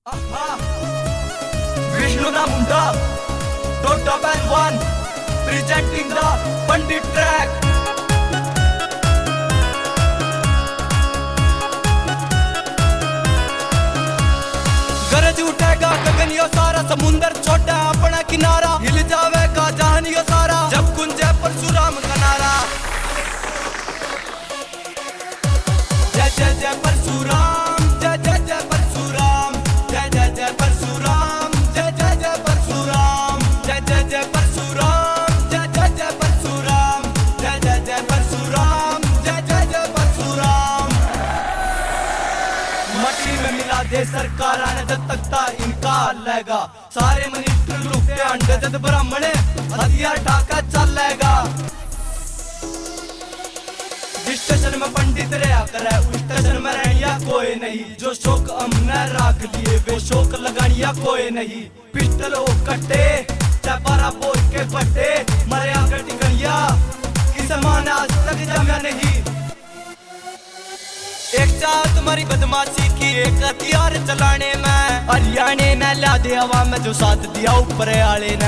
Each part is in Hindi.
विष्णु ना मुंडा Dota Band 1 presenting the Pandit track. गरज उठेगा गगन यो सारा, समुंदर छोटा अपना किनारा, हिल जावेगा जहान यो सारा जब गुंजे परशुराम का नारा। जय जय जय परशुराम, जय जय जय परशुराम, जय जय जय परशुराम, जय जय जय परशुराम, जय जय जय परशुराम, जय जय जय परशुराम, जय जय जय परशुराम, जय जय जय परशुराम। मट्टी में मिला दे सरकार ने जब तक ता इनका लेगा, सारे मिनिस्टर लुकते अंडे जद ब्राह्मणे हथियार ढाका चलेगा। जिस स्टेशन में पंडित रहा करे उस स्टेशन में रहनिया कोई नहीं, जो शौक हमने राख लिए वे शौक लगानिया कोई नहीं। पिस्टल हो कट्टे चाहे 12 बोल के बट्टे, मरे आकर टिकनिया किसे माने आज तक जमा नहीं। एक चाह तुम्हारी बदमाशी की एक हथियार चलाने में, हरियाणा ने ला दे हवा में जो साथ दिया ऊपर आले ने।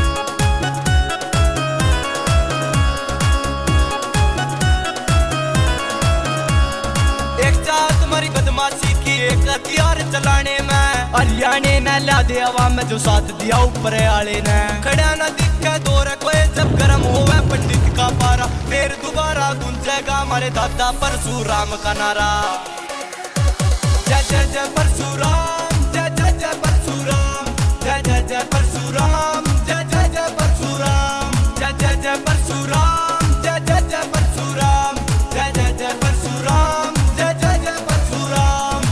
एक चाह तुम्हारी बदमाशी की एक हथियार चलाने में, हरियाणा ने ला दे हवा में जो साथ दिया ऊपर आले ने। खड़ा न दिखे दौर कोई जब गर्म होवे पंडित का पारा, फिर दोबारा गूंजेगा हमारे दादा परशुराम का नारा। जय जय जय परशुराम, जय जय जय परशुराम, जय जय जय परशुराम, जय जय जय परशुराम, जय जय जय परशुराम, जय जय जय परशुराम, जय जय जय परशुराम, जय जय जय परशुराम।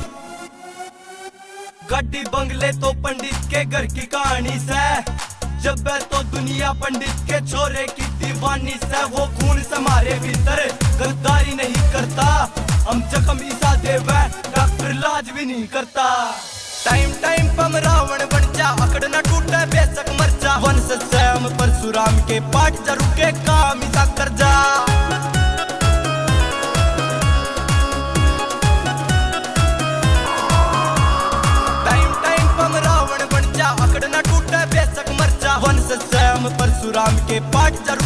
गड्डी बंगले तो पंडित के घर की कहानी से, जब है तो दुनिया पंडित के छोरे की दीवानी से। वो खून से हमारे भीतर गद्दारी नहीं करता, हम जख्म ईसा देवे डॉक्टर इलाज भी नहीं करता। टाइम टाइम पर रावण बन जा, अकड़ न टूटे बेशक मर जा, वंश से हम परशुराम के पाठ जा रुके काम ईसा कर जा। टाइम टाइम पर रावण बन जा, अकड़ न टूटे बेशक मर जा, वंश से हम परशुराम के पाठ जा